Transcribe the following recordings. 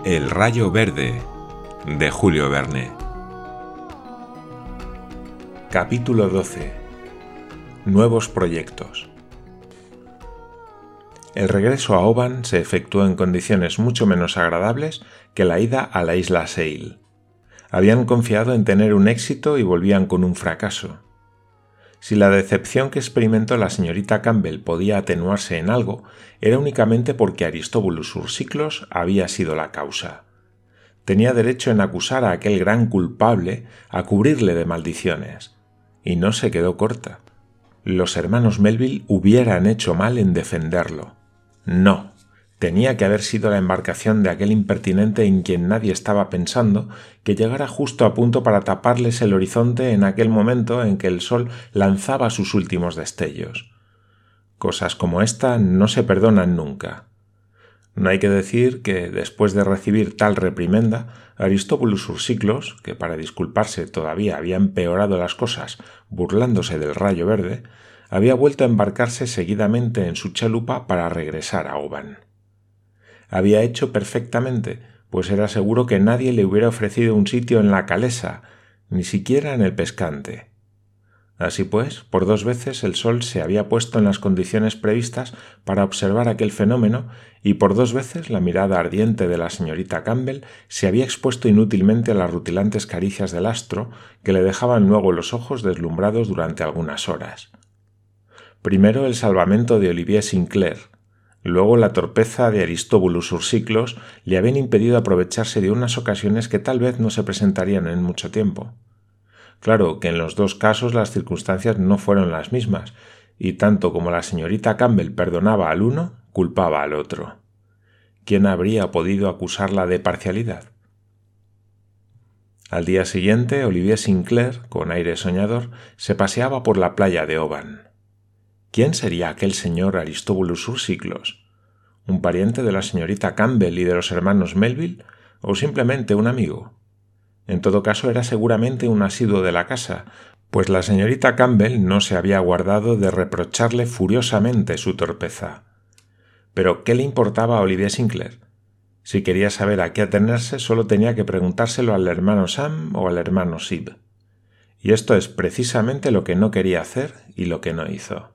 El rayo verde, de Julio Verne. Capítulo 12. Nuevos proyectos. El regreso a Oban se efectuó en condiciones mucho menos agradables que la ida a la isla Seil. Habían confiado en tener un éxito y volvían con un fracaso. Si la decepción que experimentó la señorita Campbell podía atenuarse en algo, era únicamente porque Aristóbulus Ursiclos había sido la causa. Tenía derecho en acusar a aquel gran culpable, a cubrirle de maldiciones. Y no se quedó corta. Los hermanos Melville hubieran hecho mal en defenderlo. No, tenía que haber sido la embarcación de aquel impertinente en quien nadie estaba pensando, que llegara justo a punto para taparles el horizonte en aquel momento en que el sol lanzaba sus últimos destellos. Cosas como esta no se perdonan nunca. No hay que decir que, después de recibir tal reprimenda, Aristóbulus Ursiclos, que para disculparse todavía había empeorado las cosas burlándose del rayo verde, había vuelto a embarcarse seguidamente en su chalupa para regresar a Oban. Había hecho perfectamente, pues era seguro que nadie le hubiera ofrecido un sitio en la calesa, ni siquiera en el pescante. Así pues, por 2 veces el sol se había puesto en las condiciones previstas para observar aquel fenómeno y por 2 veces la mirada ardiente de la señorita Campbell se había expuesto inútilmente a las rutilantes caricias del astro que le dejaban luego los ojos deslumbrados durante algunas horas. Primero el salvamento de Olivier Sinclair, luego la torpeza de Aristóbulus Ursiclos le habían impedido aprovecharse de unas ocasiones que tal vez no se presentarían en mucho tiempo. Claro que en los 2 casos las circunstancias no fueron las mismas, y tanto como la señorita Campbell perdonaba al uno, culpaba al otro. ¿Quién habría podido acusarla de parcialidad? Al día siguiente, Olivier Sinclair, con aire soñador, se paseaba por la playa de Oban. ¿Quién sería aquel señor Aristóbulus Ursiclos? ¿Un pariente de la señorita Campbell y de los hermanos Melville, o simplemente un amigo? En todo caso era seguramente un asiduo de la casa, pues la señorita Campbell no se había guardado de reprocharle furiosamente su torpeza. Pero ¿qué le importaba a Olivier Sinclair? Si quería saber a qué atenerse, solo tenía que preguntárselo al hermano Sam o al hermano Sib. Y esto es precisamente lo que no quería hacer y lo que no hizo.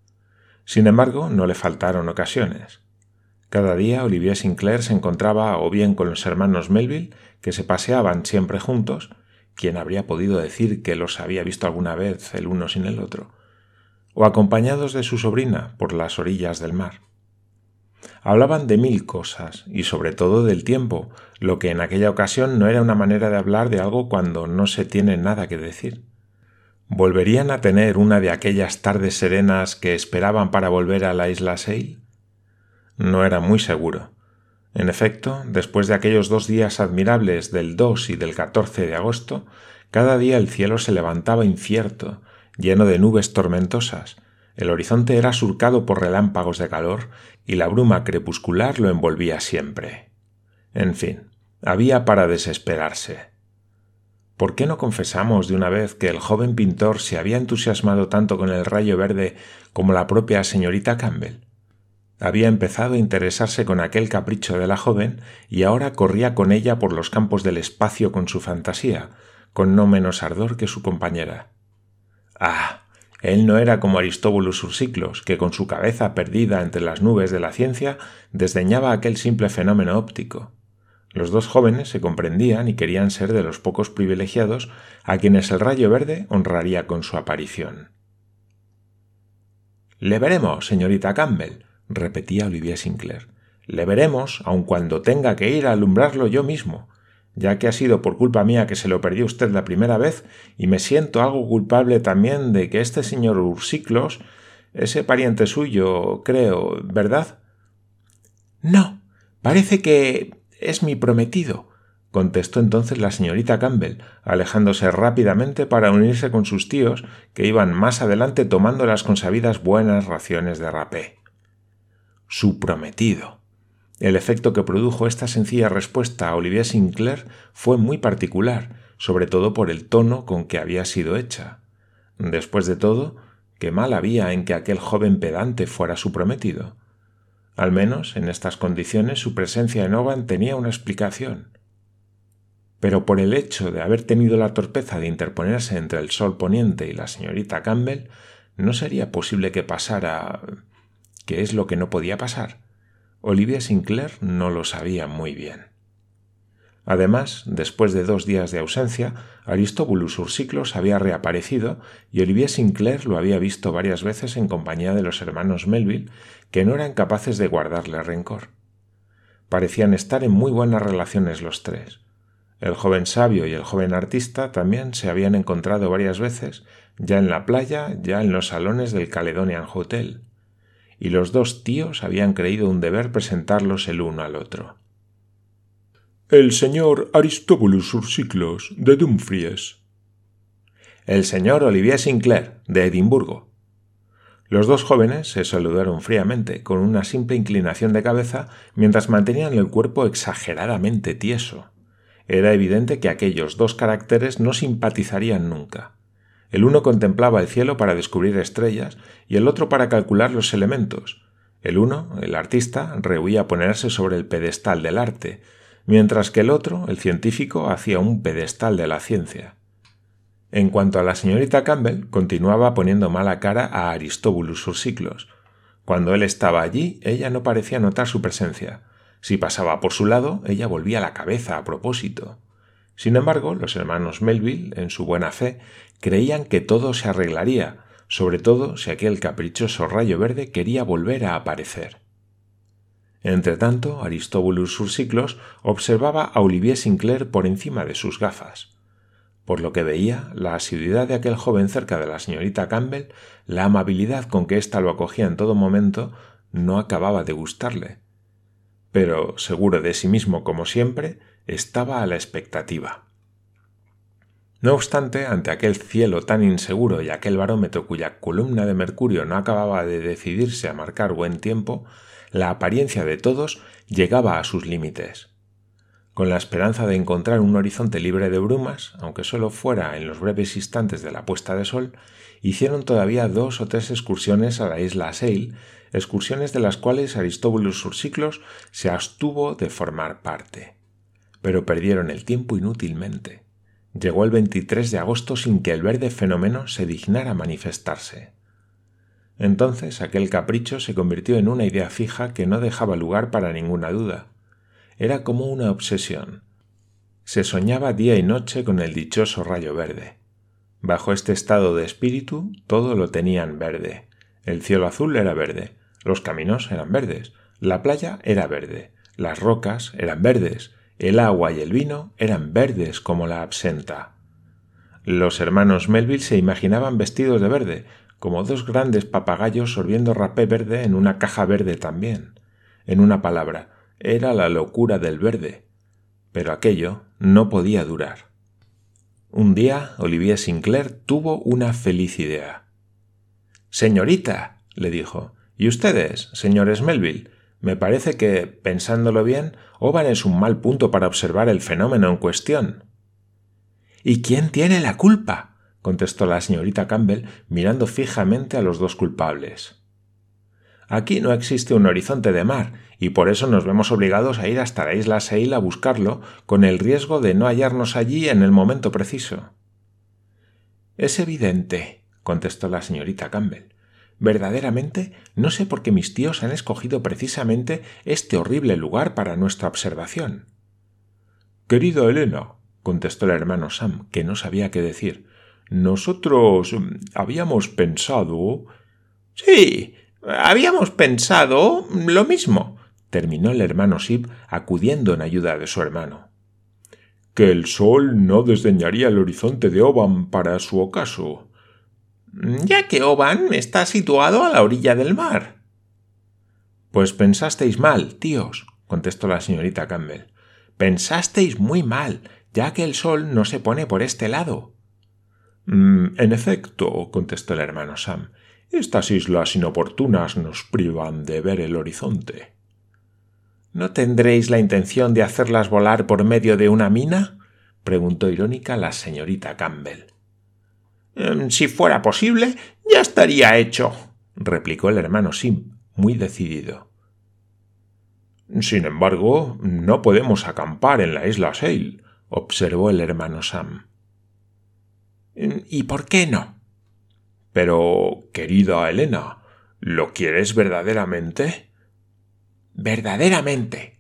Sin embargo, no le faltaron ocasiones. Cada día Olivier Sinclair se encontraba o bien con los hermanos Melville, que se paseaban siempre juntos, ¿quién habría podido decir que los había visto alguna vez el uno sin el otro?, o acompañados de su sobrina por las orillas del mar. Hablaban de 1000 cosas, y sobre todo del tiempo, lo que en aquella ocasión no era una manera de hablar de algo cuando no se tiene nada que decir. ¿Volverían a tener una de aquellas tardes serenas que esperaban para volver a la isla Seil? No era muy seguro. En efecto, después de aquellos 2 días admirables del 2 y del 14 de agosto, cada día el cielo se levantaba incierto, lleno de nubes tormentosas, el horizonte era surcado por relámpagos de calor y la bruma crepuscular lo envolvía siempre. En fin, había para desesperarse. ¿Por qué no confesamos de una vez que el joven pintor se había entusiasmado tanto con el rayo verde como la propia señorita Campbell? Había empezado a interesarse con aquel capricho de la joven y ahora corría con ella por los campos del espacio con su fantasía, con no menos ardor que su compañera. ¡Ah! Él no era como Aristóbulus Ursiclos, que con su cabeza perdida entre las nubes de la ciencia desdeñaba aquel simple fenómeno óptico. Los 2 jóvenes se comprendían y querían ser de los pocos privilegiados a quienes el rayo verde honraría con su aparición. «Le veremos, señorita Campbell», repetía Olivier Sinclair. «Le veremos, aun cuando tenga que ir a alumbrarlo yo mismo, ya que ha sido por culpa mía que se lo perdió usted la primera vez, y me siento algo culpable también de que este señor Ursiclos, ese pariente suyo, creo, ¿verdad?» «No, parece que es mi prometido», contestó entonces la señorita Campbell, alejándose rápidamente para unirse con sus tíos, que iban más adelante tomando las consabidas buenas raciones de rapé. Su prometido. El efecto que produjo esta sencilla respuesta a Olivier Sinclair fue muy particular, sobre todo por el tono con que había sido hecha. Después de todo, ¿qué mal había en que aquel joven pedante fuera su prometido? Al menos, en estas condiciones, su presencia en Oban tenía una explicación. Pero por el hecho de haber tenido la torpeza de interponerse entre el sol poniente y la señorita Campbell, no sería posible que pasara... ¿Qué es lo que no podía pasar? Olivia Sinclair no lo sabía muy bien. Además, después de 2 días de ausencia, Aristobulus Ursiclos había reaparecido y Olivia Sinclair lo había visto varias veces en compañía de los hermanos Melville, que no eran capaces de guardarle rencor. Parecían estar en muy buenas relaciones los tres. El joven sabio y el joven artista también se habían encontrado varias veces, ya en la playa, ya en los salones del Caledonian Hotel, y los 2 tíos habían creído un deber presentarlos el uno al otro. El señor Aristobulus Ursiclos, de Dumfries. El señor Olivier Sinclair, de Edimburgo. Los 2 jóvenes se saludaron fríamente, con una simple inclinación de cabeza, mientras mantenían el cuerpo exageradamente tieso. Era evidente que aquellos 2 caracteres no simpatizarían nunca. El uno contemplaba el cielo para descubrir estrellas y el otro para calcular los elementos. El uno, el artista, rehuía ponerse sobre el pedestal del arte, mientras que el otro, el científico, hacía un pedestal de la ciencia. En cuanto a la señorita Campbell, continuaba poniendo mala cara a Aristobulus Ursiclos. Cuando él estaba allí, ella no parecía notar su presencia. Si pasaba por su lado, ella volvía la cabeza a propósito. Sin embargo, los hermanos Melville, en su buena fe, creían que todo se arreglaría, sobre todo si aquel caprichoso rayo verde quería volver a aparecer. Entretanto, Aristobulus Ursiclos observaba a Olivier Sinclair por encima de sus gafas. Por lo que veía, la asiduidad de aquel joven cerca de la señorita Campbell, la amabilidad con que ésta lo acogía en todo momento, no acababa de gustarle. Pero, seguro de sí mismo como siempre, estaba a la expectativa. No obstante, ante aquel cielo tan inseguro y aquel barómetro cuya columna de mercurio no acababa de decidirse a marcar buen tiempo, la apariencia de todos llegaba a sus límites. Con la esperanza de encontrar un horizonte libre de brumas, aunque solo fuera en los breves instantes de la puesta de sol, hicieron todavía 2 o 3 excursiones a la isla Seil, excursiones de las cuales Aristobulus Ursiclos se abstuvo de formar parte. Pero perdieron el tiempo inútilmente. Llegó el 23 de agosto sin que el verde fenómeno se dignara manifestarse. Entonces aquel capricho se convirtió en una idea fija que no dejaba lugar para ninguna duda. Era como una obsesión. Se soñaba día y noche con el dichoso rayo verde. Bajo este estado de espíritu todo lo tenían verde. El cielo azul era verde, los caminos eran verdes, la playa era verde, las rocas eran verdes, el agua y el vino eran verdes como la absenta. Los hermanos Melville se imaginaban vestidos de verde, como 2 grandes papagayos sorbiendo rapé verde en una caja verde también. En una palabra, era la locura del verde. Pero aquello no podía durar. Un día, Olivier Sinclair tuvo una feliz idea. «Señorita», le dijo, «¿y ustedes, señores Melville? Me parece que, pensándolo bien, Oban es un mal punto para observar el fenómeno en cuestión». «¿Y quién tiene la culpa?», contestó la señorita Campbell, mirando fijamente a los 2 culpables. «Aquí no existe un horizonte de mar, y por eso nos vemos obligados a ir hasta la isla Seil a buscarlo, con el riesgo de no hallarnos allí en el momento preciso». «Es evidente», contestó la señorita Campbell. «Verdaderamente no sé por qué mis tíos han escogido precisamente este horrible lugar para nuestra observación». «Querida Elena», contestó el hermano Sam, que no sabía qué decir, «nosotros habíamos pensado...» «Sí, habíamos pensado lo mismo», terminó el hermano Sib, acudiendo en ayuda de su hermano. «Que el sol no desdeñaría el horizonte de Oban para su ocaso». «Ya que Oban está situado a la orilla del mar». «Pues pensasteis mal, tíos», contestó la señorita Campbell. «Pensasteis muy mal, ya que el sol no se pone por este lado». «En efecto», contestó el hermano Sam, «estas islas inoportunas nos privan de ver el horizonte». «¿No tendréis la intención de hacerlas volar por medio de una mina?», preguntó irónica la señorita Campbell. «Si fuera posible, ya estaría hecho», replicó el hermano Sim, muy decidido. Sin embargo, no podemos acampar en la isla Sail, observó el hermano Sam. ¿Y por qué no? Pero, querida Helena, ¿lo quieres verdaderamente? Verdaderamente.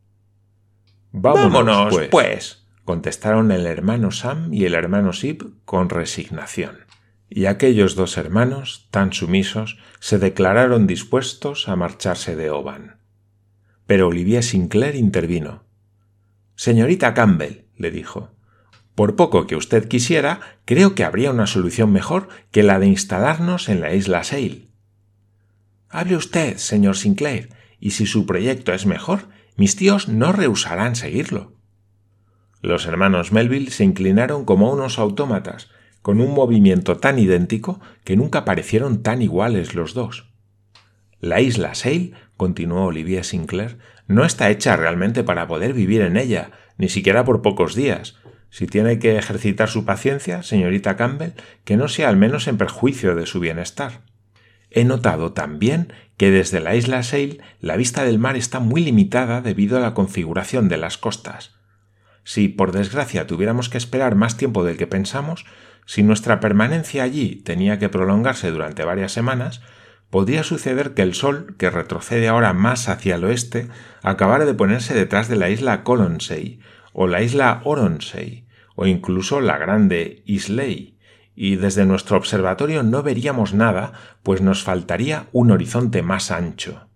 Vámonos, pues, contestaron el hermano Sam y el hermano Sib con resignación. Y aquellos dos hermanos, tan sumisos, se declararon dispuestos a marcharse de Oban. Pero Olivier Sinclair intervino. «Señorita Campbell», le dijo, «por poco que usted quisiera, creo que habría una solución mejor que la de instalarnos en la isla Sail». «Hable usted, señor Sinclair, y si su proyecto es mejor, mis tíos no rehusarán seguirlo». Los hermanos Melville se inclinaron como unos autómatas, con un movimiento tan idéntico que nunca parecieron tan iguales los dos. «La isla Sail», continuó Olivier Sinclair, «no está hecha realmente para poder vivir en ella, ni siquiera por pocos días. Si tiene que ejercitar su paciencia, señorita Campbell, que no sea al menos en perjuicio de su bienestar. He notado también que desde la isla Sail la vista del mar está muy limitada debido a la configuración de las costas. Si, por desgracia, tuviéramos que esperar más tiempo del que pensamos, si nuestra permanencia allí tenía que prolongarse durante varias semanas, podría suceder que el sol, que retrocede ahora más hacia el oeste, acabara de ponerse detrás de la isla Colonsay, o la isla Oronsay, o incluso la grande Islay, y desde nuestro observatorio no veríamos nada, pues nos faltaría un horizonte más ancho».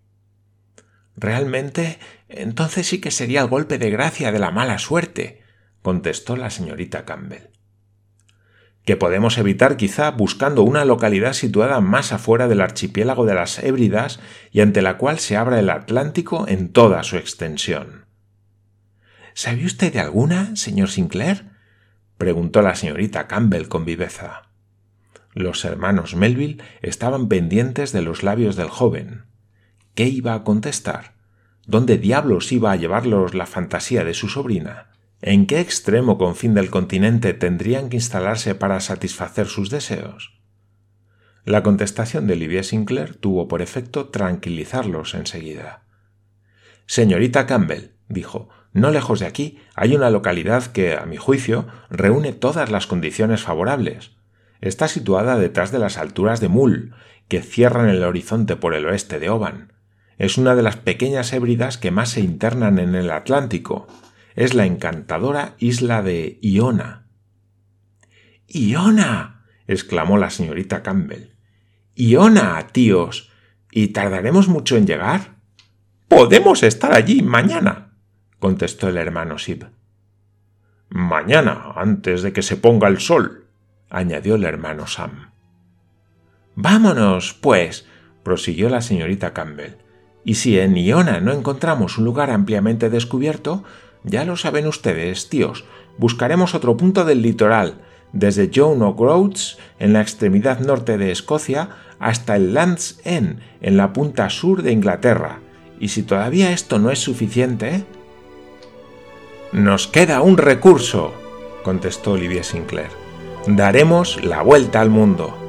«Realmente, entonces sí que sería el golpe de gracia de la mala suerte», contestó la señorita Campbell. «Que podemos evitar quizá buscando una localidad situada más afuera del archipiélago de las Hébridas y ante la cual se abra el Atlántico en toda su extensión». «¿Sabe usted de alguna, señor Sinclair?», preguntó la señorita Campbell con viveza. Los hermanos Melville estaban pendientes de los labios del joven. ¿Qué iba a contestar? ¿Dónde diablos iba a llevarlos la fantasía de su sobrina? ¿En qué extremo confín del continente tendrían que instalarse para satisfacer sus deseos? La contestación de Olivier Sinclair tuvo por efecto tranquilizarlos enseguida. «Señorita Campbell», dijo, «no lejos de aquí hay una localidad que, a mi juicio, reúne todas las condiciones favorables. Está situada detrás de las alturas de Mull, que cierran el horizonte por el oeste de Oban. Es una de las pequeñas hébridas que más se internan en el Atlántico. Es la encantadora isla de Iona». «¡Iona!», exclamó la señorita Campbell. «¡Iona, tíos! ¿Y tardaremos mucho en llegar?». «Podemos estar allí mañana», contestó el hermano Sib. «Mañana, antes de que se ponga el sol», añadió el hermano Sam. «Vámonos, pues», prosiguió la señorita Campbell. «Y si en Iona no encontramos un lugar ampliamente descubierto, ya lo saben ustedes, tíos, buscaremos otro punto del litoral, desde John O'Groats, en la extremidad norte de Escocia, hasta el Land's End, en la punta sur de Inglaterra. Y si todavía esto no es suficiente...». «Nos queda un recurso», contestó Olivier Sinclair. «Daremos la vuelta al mundo».